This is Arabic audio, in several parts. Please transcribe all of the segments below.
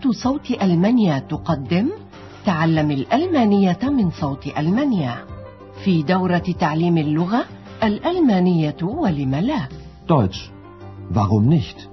إذاعة صوت ألمانيا تقدم تعلم الألمانية من صوت ألمانيا في دورة تعليم اللغة الألمانية ولم لا. Deutsch. Warum nicht?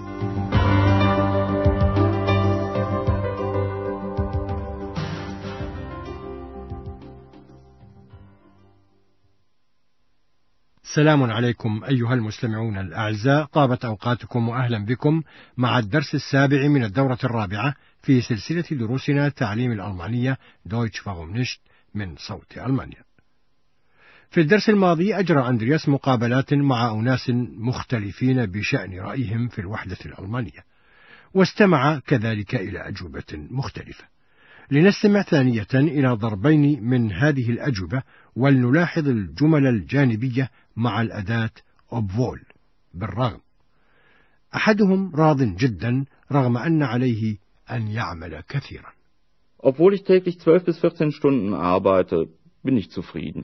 السلام عليكم أيها المستمعون الأعزاء، طابت أوقاتكم وأهلا بكم مع الدرس السابع من الدورة الرابعة في سلسلة دروسنا تعليم الألمانية Deutsch warum nicht من صوت ألمانيا. في الدرس الماضي أجرى أندرياس مقابلات مع أناس مختلفين بشأن رأيهم في الوحدة الألمانية، واستمع كذلك إلى أجوبة مختلفة. لنستمع ثانية إلى ضربين من هذه الأجوبة ولنلاحظ الجمل الجانبية مع الأداة obwohl بالرغم. أحدهم راض جدا رغم أن عليه أن يعمل كثيرا. Obwohl ich täglich 12 bis 14 Stunden arbeite, bin ich zufrieden.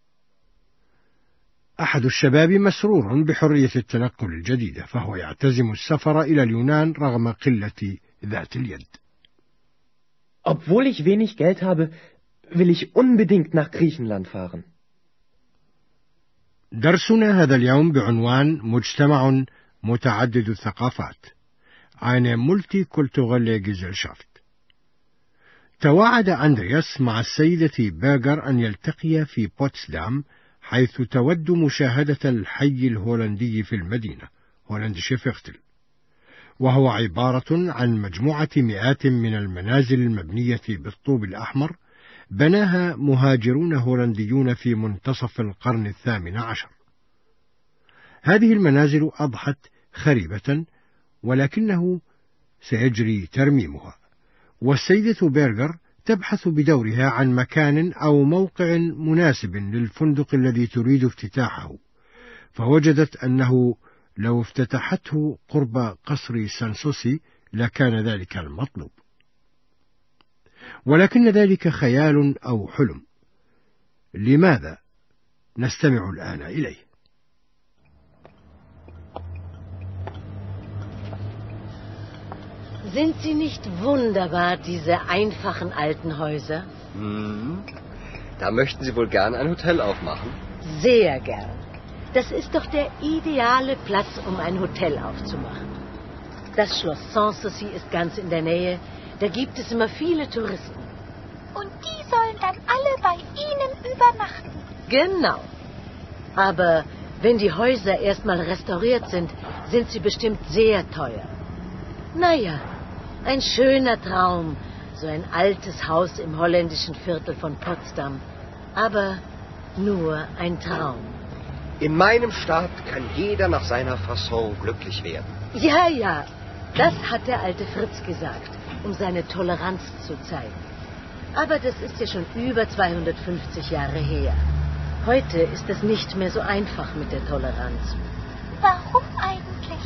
أحد الشباب مسرور بحرية التنقل الجديدة، فهو يعتزم السفر إلى اليونان رغم قلة ذات اليد. Obwohl ich wenig Geld habe, will ich unbedingt nach Griechenland fahren. درسنا هذا اليوم بعنوان مجتمع متعدد الثقافات. Eine multikulturelle Gesellschaft. توعد أندرياس مع السيدة بيرغر أن يلتقي في بوتسدام، حيث تود مشاهدة الحي الهولندي في المدينة هولندische Viertel، وهو عبارة عن مجموعة مئات من المنازل المبنية بالطوب الأحمر بناها مهاجرون هولنديون في منتصف القرن 18. هذه المنازل أضحت خريبة، ولكنه سيجري ترميمها، والسيدة بيرغر تبحث بدورها عن مكان أو موقع مناسب للفندق الذي تريد افتتاحه، فوجدت أنه لو افتتحته قرب قصر سانسوسي لكان ذلك المطلوب، ولكن ذلك خيال أو حلم. لماذا؟ نستمع الآن إليه. Sind sie nicht wunderbar, diese einfachen alten Häuser? Da möchten Sie wohl gern ein Hotel aufmachen? Sehr gern. Das ist doch der ideale Platz, um ein Hotel aufzumachen. Das Schloss Sanssouci ist ganz in der Nähe. Da gibt es immer viele Touristen. Und die sollen dann alle bei Ihnen übernachten? Genau. Aber wenn die Häuser erstmal restauriert sind, sind sie bestimmt sehr teuer. Naja, ein schöner Traum, so ein altes Haus im holländischen Viertel von Potsdam. Aber nur ein Traum. In meinem Staat kann jeder nach seiner Fasson glücklich werden. Ja, ja, das hat der alte Fritz gesagt, um seine Toleranz zu zeigen. Aber das ist ja schon über 250 Jahre her. Heute ist es nicht mehr so einfach mit der Toleranz. Warum eigentlich?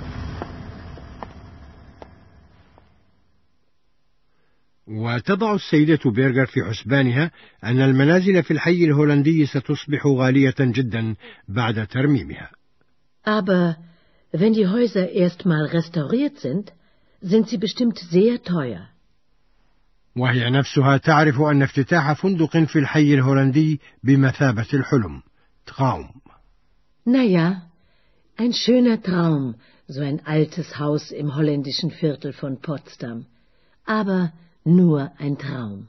وتضع السيدة بيرغر في حسبانها أن المنازل في الحي الهولندي ستصبح غالية جدا بعد ترميمها. Aber wenn die Häuser erstmal restauriert sind, sind sie bestimmt sehr teuer. وهي نفسها تعرف أن افتتاح فندق في الحي الهولندي بمثابة الحلم. Traum. Naja, ein schöner Traum, so ein altes Haus im holländischen Viertel von Potsdam. Aber nur ein Traum.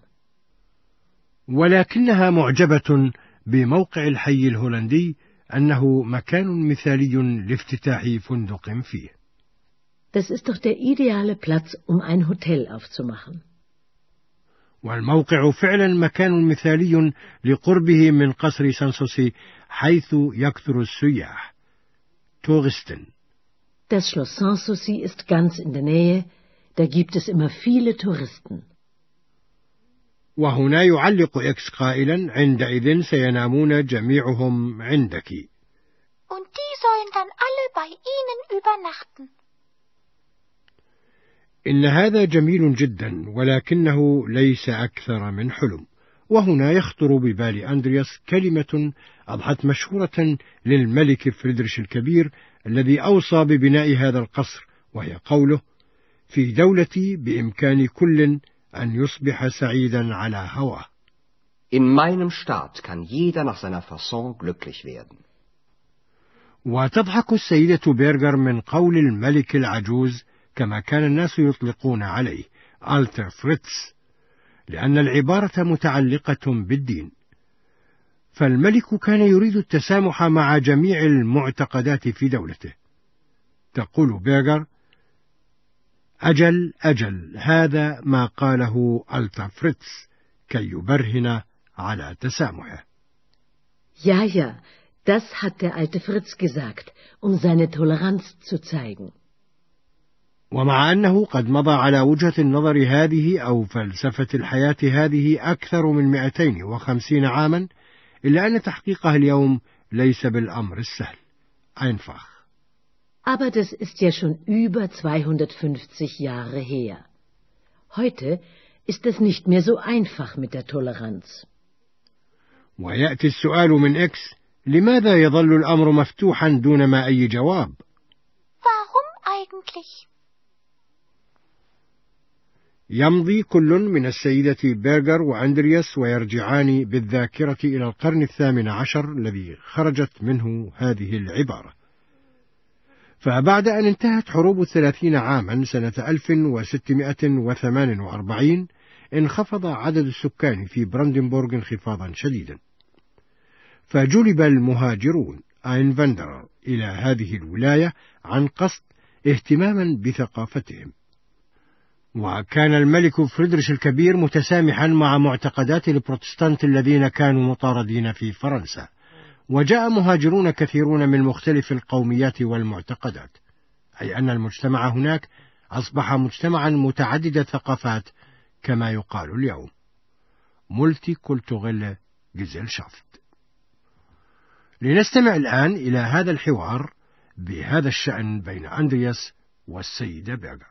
ولكنها معجبة بموقع الحي الهولندي، أنه مكان مثالي لافتتاح فندق فيه. Das ist doch der ideale Platz, um ein Hotel aufzumachen. والموقع فعلا مكان مثالي لقربه من قصر سانسوسي، حيث يكثر السياح. Touristen. Das Schloss Sanssouci ist ganz in der Nähe. Da gibt es immer viele Touristen. وهنا يعلق إكس قائلا: عندئذ سينامون جميعهم عندك. Und die sollen dann alle bei Ihnen übernachten. إن هذا جميل جدا، ولكنه ليس أكثر من حلم. وهنا يخطر ببال أندرياس كلمة أضحت مشهورة للملك فريدريش الكبير الذي أوصى ببناء هذا القصر، وهي قوله: في دولتي بإمكان كل أن يصبح سعيدا على هواه. In meinem Staat kann jeder nach seiner Fasson glücklich werden. وتضحك السيدة بيرغر من قول الملك العجوز كما كان الناس يطلقون عليه ألتر فريتز، لأن العبارة متعلقة بالدين، فالملك كان يريد التسامح مع جميع المعتقدات في دولته. تقول بيرغر: أجل هذا ما قاله ألتر فريتز كي يبرهن على تسامحه. Ja, das hat der alte Fritz gesagt, um seine Toleranz zu zeigen. ومع أنه قد مضى على وجهة النظر هذه أو فلسفة الحياة هذه أكثر من 250 عاما، إلا أن تحقيقها اليوم ليس بالأمر السهل. einfach. Aber das ist ja schon über 250 Jahre her. Heute ist es nicht mehr so einfach mit der Toleranz. ويأتي السؤال من إكس: لماذا يظل الأمر مفتوحا دون ما أي جواب؟ Warum eigentlich? يمضي كل من السيدة بيرغر وأندرياس ويرجعان بالذاكرة إلى القرن 18 الذي خرجت منه هذه العبارة. فبعد أن انتهت حروب 30 عاما سنة 1648 انخفض عدد السكان في براندنبورغ انخفاضا شديدا، فجلب المهاجرون أينفندرر إلى هذه الولاية عن قصد اهتماما بثقافتهم. وكان الملك فريدريش الكبير متسامحا مع معتقدات البروتستانت الذين كانوا مطاردين في فرنسا، وجاء مهاجرون كثيرون من مختلف القوميات والمعتقدات، أي أن المجتمع هناك أصبح مجتمعا متعدد الثقافات كما يقال اليوم Multikulturelle Gesellschaft. لنستمع الآن إلى هذا الحوار بهذا الشأن بين أندرياس والسيدة بيرغر.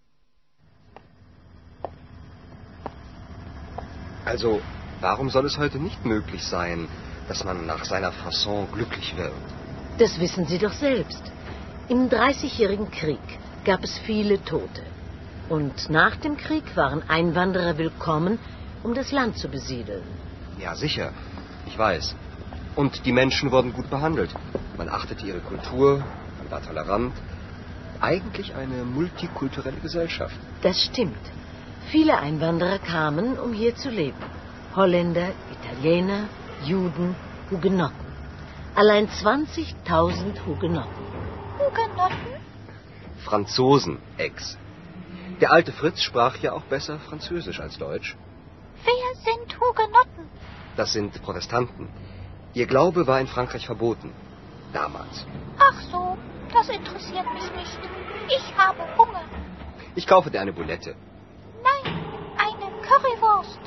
Also, warum soll es heute nicht möglich sein, dass man nach seiner Fasson glücklich wird? Das wissen Sie doch selbst. Im 30-jährigen Krieg gab es viele Tote. Und nach dem Krieg waren Einwanderer willkommen, um das Land zu besiedeln. Ja, sicher. Ich weiß. Und die Menschen wurden gut behandelt. Man achtete ihre Kultur, man war tolerant. Eigentlich eine multikulturelle Gesellschaft. Das stimmt. Viele Einwanderer kamen, um hier zu leben. Holländer, Italiener, Juden, Hugenotten. Allein 20.000 Hugenotten. Hugenotten? Franzosen, Ex. Der alte Fritz sprach ja auch besser Französisch als Deutsch. Wer sind Hugenotten? Das sind Protestanten. Ihr Glaube war in Frankreich verboten. Damals. Ach so, das interessiert mich nicht. Ich habe Hunger. Ich kaufe dir eine Boulette. Nein, eine Currywurst.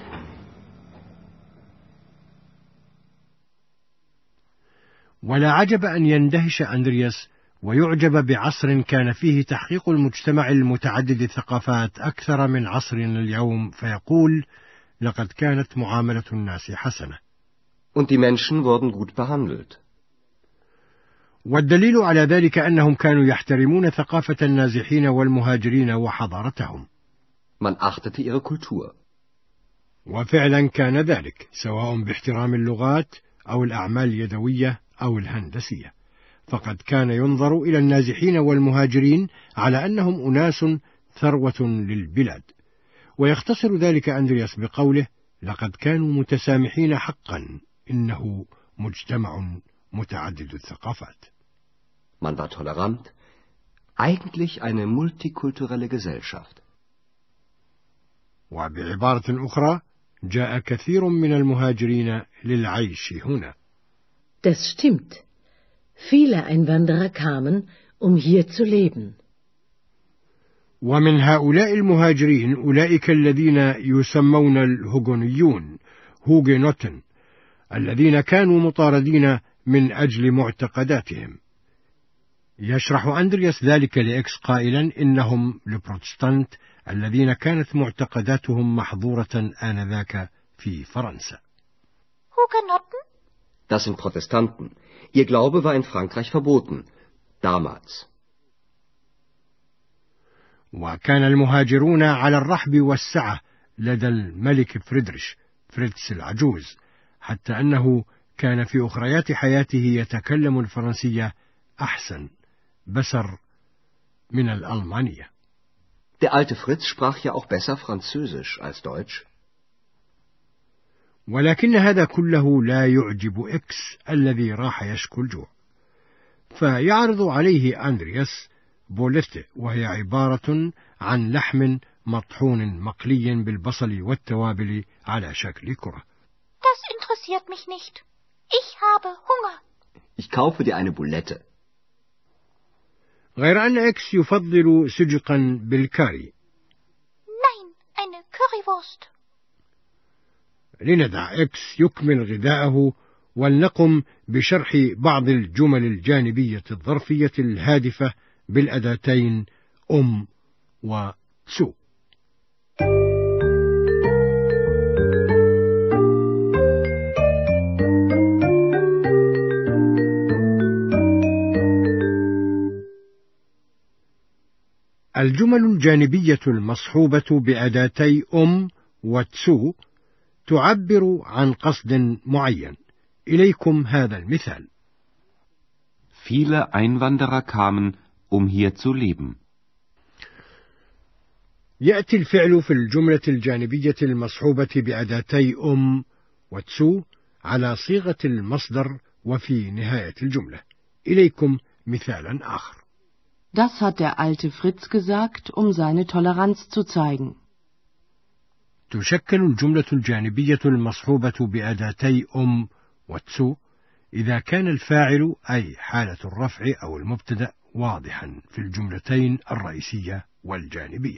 ولا عجب أن يندهش أندرياس ويعجب بعصر كان فيه تحقيق المجتمع المتعدد الثقافات أكثر من عصرنا اليوم، فيقول: لقد كانت معاملة الناس حسنة. Und die Menschen wurden gut behandelt. والدليل على ذلك أنهم كانوا يحترمون ثقافة النازحين والمهاجرين وحضارتهم. Man achtete ihre Kultur. وفعلا كان ذلك، سواء باحترام اللغات أو الأعمال اليدوية أو الهندسية، فقد كان ينظر إلى النازحين والمهاجرين على أنهم أناس ثروة للبلاد. ويختصر ذلك أندرياس بقوله: لقد كانوا متسامحين حقا، إنه مجتمع متعدد الثقافات. Man war tolerant. Eigentlich eine multikulturelle Gesellschaft. وبعبارة أخرى، جاء كثير من المهاجرين للعيش هنا. Das stimmt. Viele Einwanderer kamen, um hier zu leben. ومن هؤلاء المهاجرين أولئك الذين يسمون الهوغونيون هوغينوتن، الذين كانوا مطاردين من أجل معتقداتهم. يشرح أندرياس ذلك لإكس قائلا: إنهم البروتستانت الذين كانت معتقداتهم محظورة آنذاك في فرنسا. Hugenotten? Das sind Protestanten. Ihr Glaube war in Frankreich verboten. Damals. وكان المهاجرون على الرحب والسعة لدى الملك فريتز العجوز، حتى أنه كان في أخريات حياته يتكلم الفرنسية أحسن بسر من الألمانية. Der alte Fritz sprach ja auch besser Französisch als Deutsch. ولكن هذا كله لا يعجب إكس الذي راح يشكو الجوع، فيعرض عليه أندرياس بوليتة، وهي عبارة عن لحم مطحون مقلي بالبصل والتوابل على شكل كرة. Das interessiert mich nicht. Ich habe Hunger. Ich kaufe dir eine Boulette. غير أن إكس يفضل سجقا بالكاري. Nein, eine Currywurst. لندع إكس يكمل غذاءه ولنقم بشرح بعض الجمل الجانبية الظرفية الهادفة بالأداتين وتسو. الجمل الجانبية المصحوبة بأداتي وتسو تعبر عن قصد معين. إليكم هذا المثال: Viele Einwanderer kamen, hier zu leben. يأتي الفعل في الجملة الجانبية المصحوبة بأداتي وتسو على صيغة المصدر وفي نهاية الجملة. إليكم مثالا آخر: Das hat der alte Fritz gesagt, seine Toleranz zu zeigen. تشكل الجملة الجانبية المصحوبة بأداتي وتسو إذا كان الفاعل أي حالة الرفع أو المبتدأ واضحا في الجملتين الرئيسية والجانبية.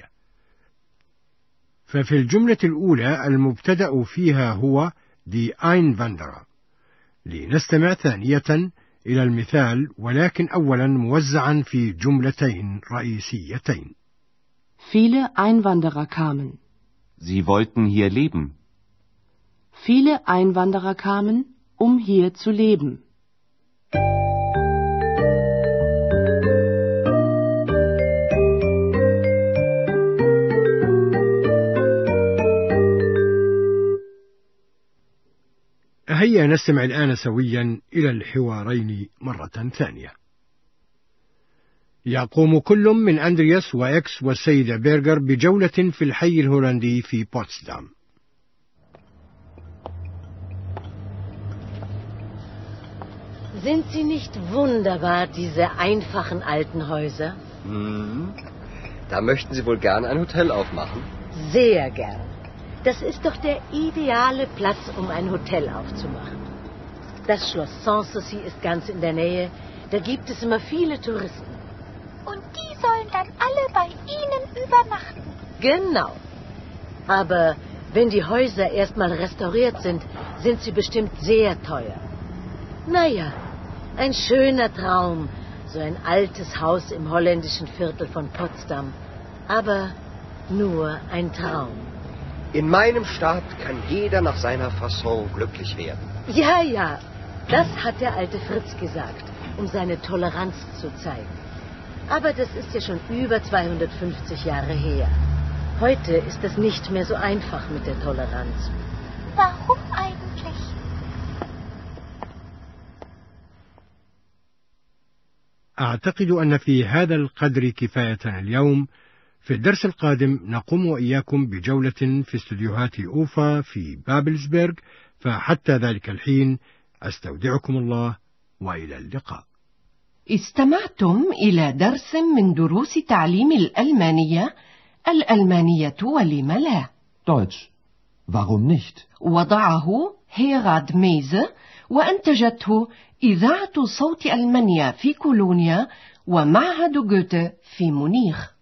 ففي الجملة الأولى المبتدأ فيها هو die Einwanderer. لنستمع ثانية إلى المثال، ولكن أولا موزعا في جملتين رئيسيتين. Viele Einwanderer kamen. Sie wollten hier leben. Viele Einwanderer kamen, hier zu leben. هيا نستمع الآن سويا إلى الحوارين مرة ثانية. يقوم كل من أندرياس وإكس والسيدة بيرغر بجولة في الحي الهولندي في بوتسدام. Sind sie nicht wunderbar, diese einfachen alten Häuser? Da möchten Sie wohl gern ein Hotel aufmachen? Sehr gern. Das ist doch der ideale Platz, um ein Hotel aufzumachen. Das Schloss Sanssouci ist ganz in der Nähe. Da gibt es immer viele Touristen. Und die sollen dann alle bei Ihnen übernachten. Genau. Aber wenn die Häuser erstmal restauriert sind, sind sie bestimmt sehr teuer. Naja, ein schöner Traum, so ein altes Haus im holländischen Viertel von Potsdam. Aber nur ein Traum. In meinem Staat kann jeder nach seiner Fasson glücklich werden. Ja, ja, das hat der alte Fritz gesagt, seine Toleranz zu zeigen. Aber das ist ja schon über 250 Jahre her. Heute ist es nicht mehr so einfach mit der Toleranz. Warum eigentlich? أعتقد أن في هذا القدر كفاية اليوم. في الدرس القادم نقوم وإياكم بجولة في استديوهات أوفا في بابلسبرغ، فحتى ذلك الحين أستودعكم الله وإلى اللقاء. استمعتم إلى درس من دروس تعليم الألمانية ولم لا. Deutsch. Warum nicht? وضعه هيراد ميزه وأنتجته إذاعة صوت ألمانيا في كولونيا ومعهد جوته في مونيخ.